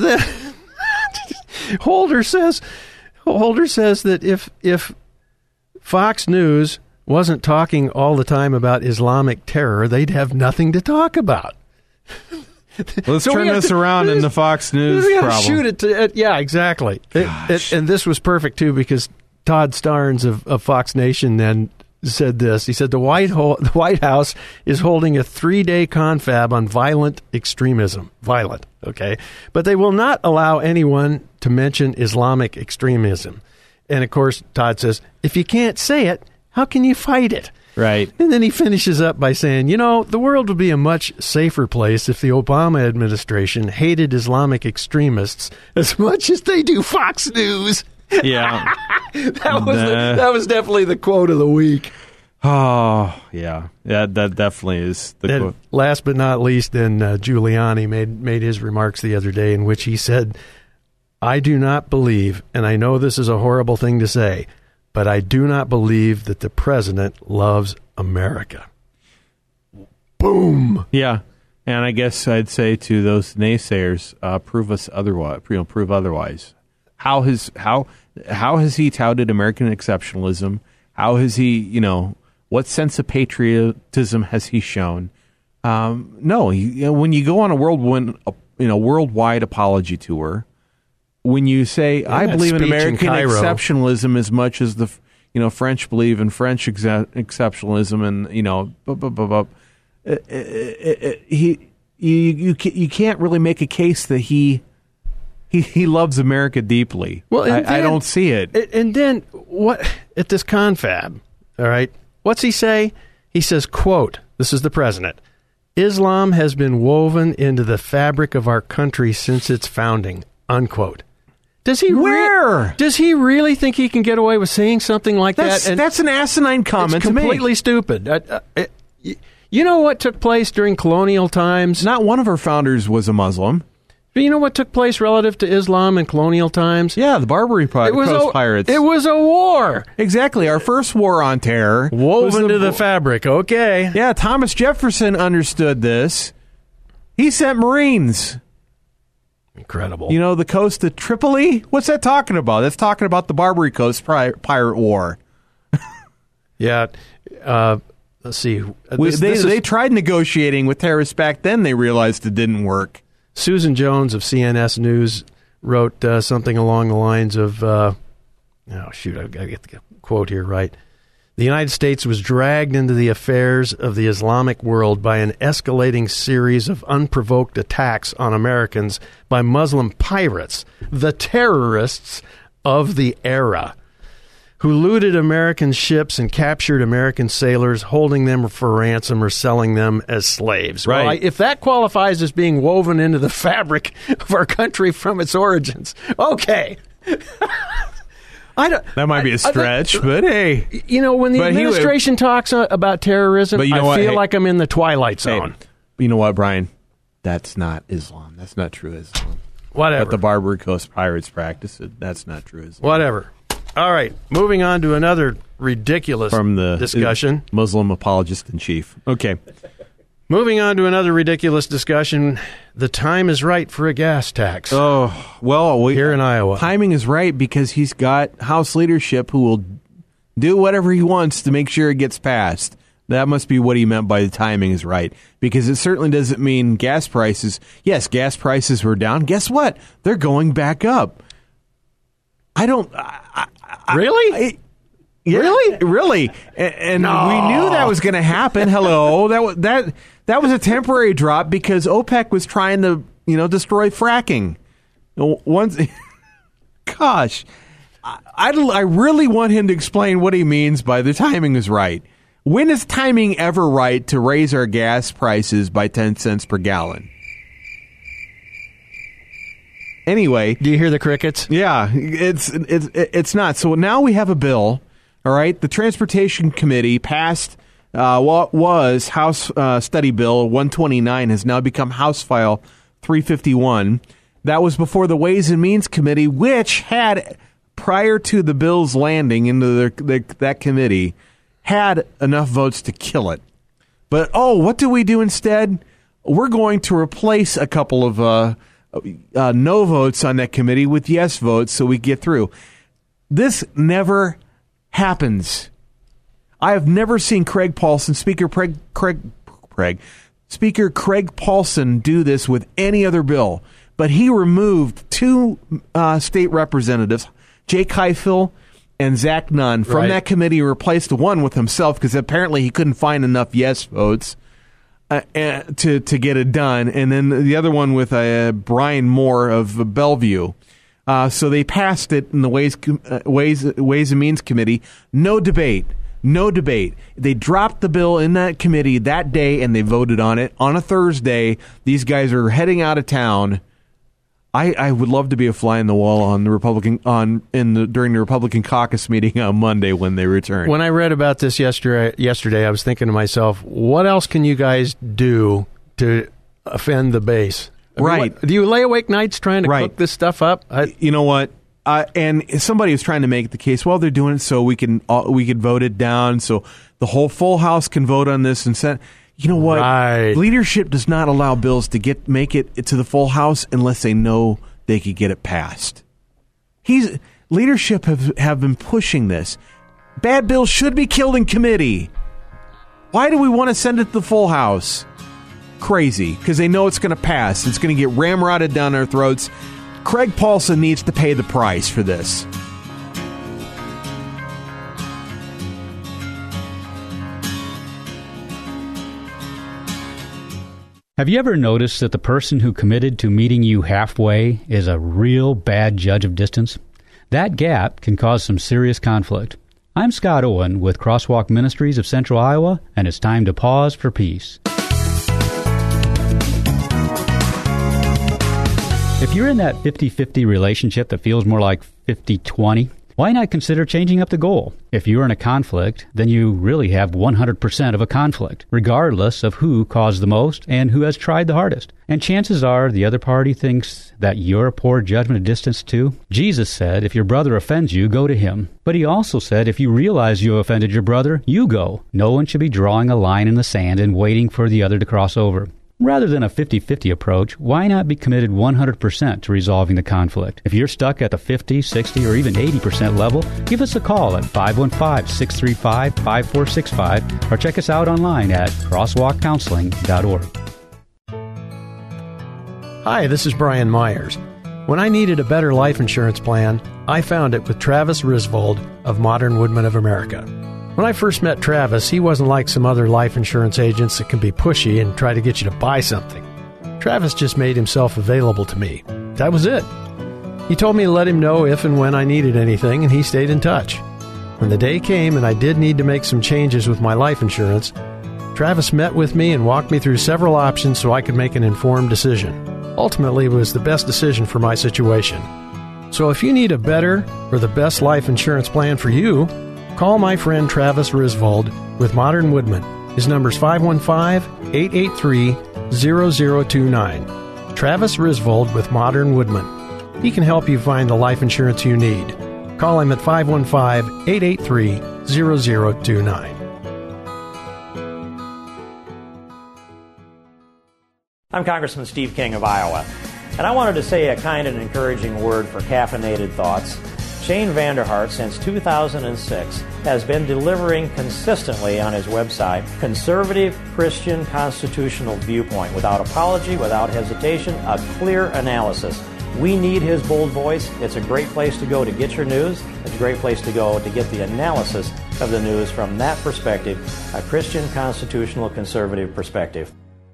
the Holder says Holder says that if if Fox News wasn't talking all the time about Islamic terror, they'd have nothing to talk about. let's So we turn have this to- around in the Fox News We gotta problem. shoot it to it, yeah, exactly. It, it, and this was perfect too because Todd Starnes of, of Fox Nation then said this. He said the White Ho- the White House is holding a three-day confab on violent extremism. Violent, okay, but they will not allow anyone to mention Islamic extremism. And of course, Todd says, if you can't say it, how can you fight it? Right. And then he finishes up by saying, you know, the world would be a much safer place if the Obama administration hated Islamic extremists as much as they do Fox News. Yeah. That was the, Nah. that was definitely the quote of the week. Oh, yeah. Yeah, that definitely is the And quote. last but not least, then uh, Giuliani made made his remarks the other day in which he said, I do not believe, and I know this is a horrible thing to say, but I do not believe that the president loves America. Boom. Yeah. And I guess I'd say to those naysayers, uh, prove us otherwise, you know, prove otherwise. How has how how has he touted American exceptionalism? How has he, you know, what sense of patriotism has he shown? Um, no, he, you know, when you go on a whirlwind, you know, worldwide apology tour, when you say I that believe in speech in American Cairo. exceptionalism as much as the you know French believe in French exe- exceptionalism, and you know, bu- bu- bu- bu- uh, uh, uh, he you you ca- you can't really make a case that he he he loves America deeply. Well, and I, I then- don't see it. And- And then what at this confab, all right, what's he say? He says, quote, this is the president, Islam has been woven into the fabric of our country since its founding, unquote. Does he re- Where? does he really think he can get away with saying something like That's that? And that's an asinine comment it's to make. completely stupid. Uh, uh, it- y- you know what took place during colonial times? Not one of our founders was a Muslim. You know what took place relative to Islam in colonial times? Yeah, the Barbary Pi- It was Coast a, Pirates. It was a war Exactly. Our first war on terror was woven to the fabric. Okay. Yeah, Thomas Jefferson understood this. He sent Marines. Incredible. You know, the coast of Tripoli? What's that talking about? That's talking about the Barbary Coast pri- Pirate War. Yeah. Uh, let's see. Uh, We, this- they, this is they tried negotiating with terrorists back then. They realized it didn't work. Susan Jones of C N S News wrote uh, something along the lines of, uh, oh, shoot, I've got to get the quote here right. The United States was dragged into the affairs of the Islamic world by an escalating series of unprovoked attacks on Americans by Muslim pirates, the terrorists of the era, who looted American ships and captured American sailors, holding them for ransom or selling them as slaves. Right. Well, I, if that qualifies as being woven into the fabric of our country from its origins, okay. I don't, That might be I- a I think- stretch, but hey. You know, when the But he- administration talks uh, about terrorism, But you know I what? feel Hey. like I'm in the twilight zone. Hey, you know what, Brian? That's not Islam. That's not true Islam. Whatever. But the Barbary Coast Pirates practice it. That's not true Islam. Whatever. All right. Moving on to another ridiculous From the discussion. Muslim apologist in chief. Okay. Moving on to another ridiculous discussion. The time is right for a gas tax. Oh, well, we, Here in Iowa. Timing is right because he's got House leadership who will do whatever he wants to make sure it gets passed. That must be what he meant by the timing is right, because it certainly doesn't mean gas prices. Yes, gas prices were down. Guess what? They're going back up. I don't. I, I, Really? I, yeah, Really? Really? And, and No. we knew that was going to happen. Hello, that was that that was a temporary drop because OPEC was trying to, you know, destroy fracking. Once, gosh, I, I, I really want him to explain what he means by the timing is right. When is timing ever right to raise our gas prices by ten cents per gallon? anyway. Do you hear the crickets? Yeah, it's it's it's not. So now we have a bill. All right, the Transportation Committee passed uh, what was House uh, Study Bill one twenty-nine has now become House File three fifty-one. That was before the Ways and Means Committee, which had, prior to the bill's landing into the, the, that committee, had enough votes to kill it. But, oh, what do we do instead? We're going to replace a couple of uh, uh, no votes on that committee with yes votes so we get through. This never happens. I have never seen Craig Paulson, Speaker Craig, Craig, Craig, Speaker Craig Paulson do this with any other bill. But he removed two uh, state representatives, Jake Highfill and Zach Nunn, from right. that committee, replaced one with himself because apparently he couldn't find enough yes votes uh, uh, to to get it done. And then the other one with uh, Brian Moore of Bellevue. Uh, so they passed it in the Ways, uh, Ways Ways and Means Committee. No debate. No debate. They dropped the bill in that committee that day, and they voted on it on a Thursday. These guys are heading out of town. I, I would love to be a fly in the wall on the Republican on in the during the Republican caucus meeting on Monday when they return. When I read about this yesterday, yesterday, I was thinking to myself, what else can you guys do to offend the base? I mean, right? What, do you lay awake nights trying to right. cook this stuff up? I, you know what? Uh, and somebody was trying to make the case. Well, they're doing it so we can uh, we could vote it down, so the whole full House can vote on this and send. You know what? Right. Leadership does not allow bills to get make it to the full House unless they know they could get it passed. He's leadership have have been pushing this. Bad bills should be killed in committee. Why do we want to send it to the full House? Crazy, because they know it's going to pass. It's going to get ramrodded down our throats. Craig Paulson needs to pay the price for this. Have you ever noticed that the person who committed to meeting you halfway is a real bad judge of distance? That gap can cause some serious conflict. I'm Scott Owen with Crosswalk Ministries of Central Iowa, and it's time to pause for peace. If you're in that fifty-fifty relationship that feels more like fifty twenty, why not consider changing up the goal? If you're in a conflict, then you really have one hundred percent of a conflict, regardless of who caused the most and who has tried the hardest. And chances are the other party thinks that you're a poor judgment of distance too. Jesus said, if your brother offends you, go to him. But he also said, if you realize you offended your brother, you go. No one should be drawing a line in the sand and waiting for the other to cross over. Rather than a fifty-fifty approach, why not be committed one hundred percent to resolving the conflict? If you're stuck at the fifty, sixty, or even eighty percent level, give us a call at five one five, six three five, five four six five or check us out online at crosswalk counseling dot org. Hi, this is Brian Myers. When I needed a better life insurance plan, I found it with Travis Risvold of Modern Woodmen of America. When I first met Travis, he wasn't like some other life insurance agents that can be pushy and try to get you to buy something. Travis just made himself available to me. That was it. He told me to let him know if and when I needed anything, and he stayed in touch. When the day came and I did need to make some changes with my life insurance, Travis met with me and walked me through several options so I could make an informed decision. Ultimately, it was the best decision for my situation. So if you need a better or the best life insurance plan for you, call my friend Travis Risvold with Modern Woodmen. His number's five one five, eight eight three, zero zero two nine. Travis Risvold with Modern Woodmen. He can help you find the life insurance you need. Call him at five one five, eight eight three, zero zero two nine. I'm Congressman Steve King of Iowa, and I wanted to say a kind and encouraging word for Caffeinated Thoughts. Shane Vanderhart, since two thousand six, has been delivering consistently on his website conservative Christian constitutional viewpoint without apology, without hesitation, a clear analysis. We need his bold voice. It's a great place to go to get your news. It's a great place to go to get the analysis of the news from that perspective, a Christian constitutional conservative perspective.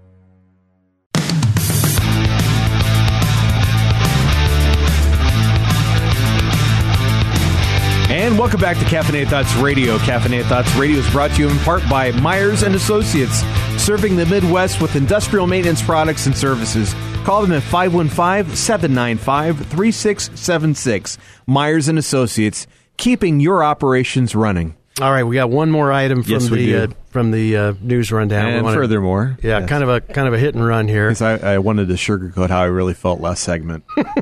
And welcome back to Caffeinated Thoughts Radio. Caffeinated Thoughts Radio is brought to you in part by Myers and Associates, serving the Midwest with industrial maintenance products and services. Call them at five one five, seven nine five, three six seven six. Myers and Associates, keeping your operations running. All right, we got one more item from Yes, we the uh, do. from the uh, news rundown. And We wanna- furthermore, yeah, yes. kind of a kind of a hit and run here. Because I, I wanted to sugarcoat how I really felt last segment.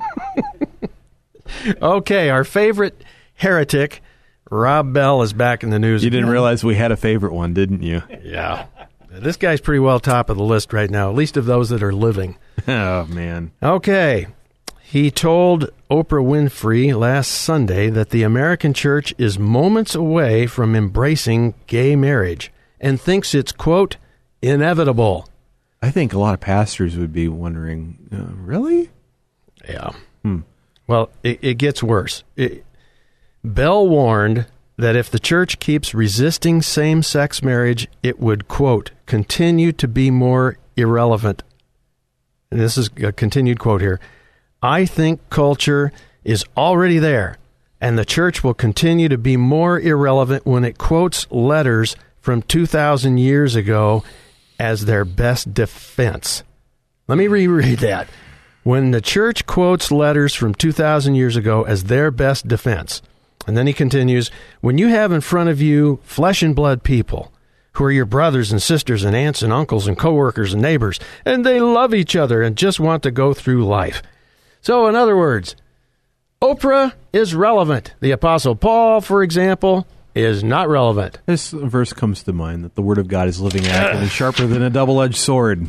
Okay, our favorite heretic, Rob Bell, is back in the news. You didn't again. realize we had a favorite one, didn't you? Yeah, this guy's pretty well top of the list right now, at least of those that are living. Oh, man. Okay. He told Oprah Winfrey last Sunday that the American church is moments away from embracing gay marriage and thinks it's, quote, inevitable. I think a lot of pastors would be wondering, uh, really? Yeah. Hmm. Well, it, it gets worse. It, Bell warned that if the church keeps resisting same-sex marriage, it would, quote, continue to be more irrelevant. And this is a continued quote here. I think culture is already there, and the church will continue to be more irrelevant when it quotes letters from two thousand years ago as their best defense. Let me reread that. When the church quotes letters from two thousand years ago as their best defense. And then he continues, when you have in front of you flesh and blood people who are your brothers and sisters and aunts and uncles and coworkers and neighbors, and they love each other and just want to go through life. So, in other words, Oprah is relevant. The Apostle Paul, for example, is not relevant. This verse comes to mind, that the Word of God is living, active, and sharper than a double-edged sword.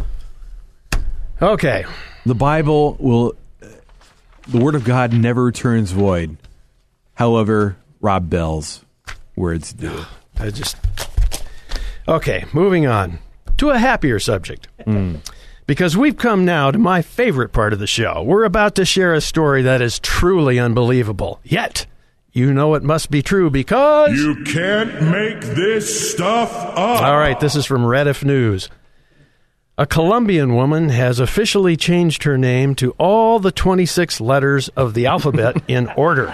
Okay. The Bible will, the Word of God never returns void. However, Rob Bell's words do. I just... Okay, moving on to a happier subject. Mm. Because we've come now to my favorite part of the show. We're about to share a story that is truly unbelievable. Yet, you know it must be true because... You can't make this stuff up. All right, this is from Rediff News. A Colombian woman has officially changed her name to all the twenty-six letters of the alphabet in order.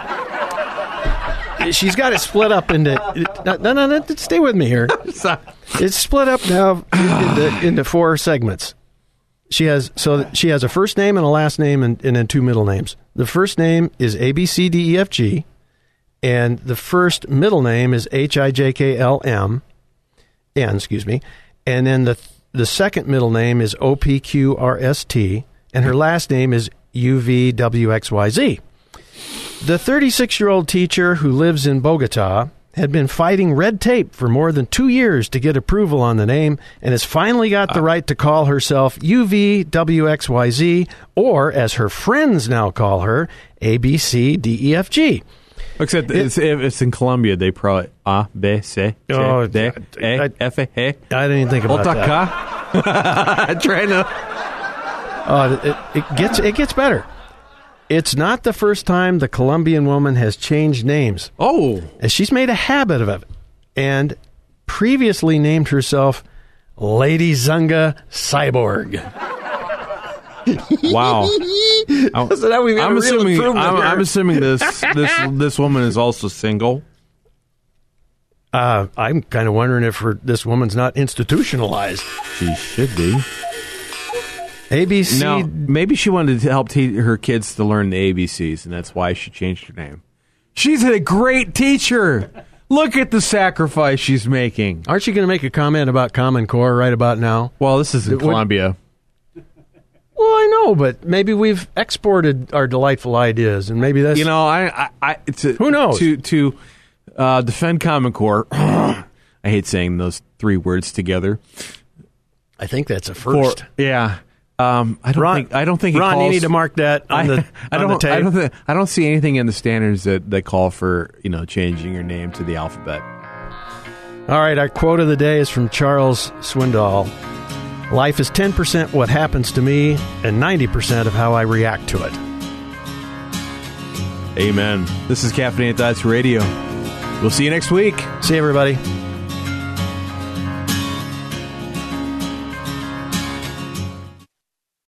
She's got it split up into... No, no, no, stay with me here. It's split up now into, into four segments. She has so she has a first name and a last name and, and then two middle names. The first name is A, B, C, D, E, F, G, and the first middle name is H, I, J, K, L, M, N, excuse me, and then the the second middle name is O, P, Q, R, S, T, and her last name is U, V, W, X, Y, Z. The thirty-six-year-old teacher who lives in Bogota had been fighting red tape for more than two years to get approval on the name and has finally got the right to call herself U V W X Y Z, or as her friends now call her, A B C D E F G. Except it's, if it's in Colombia, they probably A, B, C, D, Oh, D, I- E, F, E. I didn't even think about that. Otaka. Trying to... Uh, it, it gets it gets better. It's not the first time the Colombian woman has changed names. Oh. And she's made a habit of it, and previously named herself Lady Zunga Cyborg. Wow. So now we've got I'm a real assuming improvement I'm, here. I'm assuming this this this woman is also single. Uh, I'm kind of wondering if her, this woman's not institutionalized. She should be. A B C. Now, maybe she wanted to help te- her kids to learn the A B Cs, and that's why she changed her name. She's a great teacher. Look at the sacrifice she's making. Aren't you going to make a comment about Common Core right about now? Well, this is in What- Colombia. Well, I know, but maybe we've exported our delightful ideas, and maybe that's... You know, I, I, I to, Who knows? To to uh, defend Common Core. I hate saying those three words together. I think that's a first. For, yeah. Um, I don't Ron, think I don't think it Ron, calls, you need to mark that on I, the, I on don't. the tape. I don't. Th- I don't see anything in the standards that, that call for you know changing your name to the alphabet. All right, our quote of the day is from Charles Swindoll. Life is ten percent what happens to me and ninety percent of how I react to it. Amen. This is Caffeinated Thoughts Radio. We'll see you next week. See you, everybody.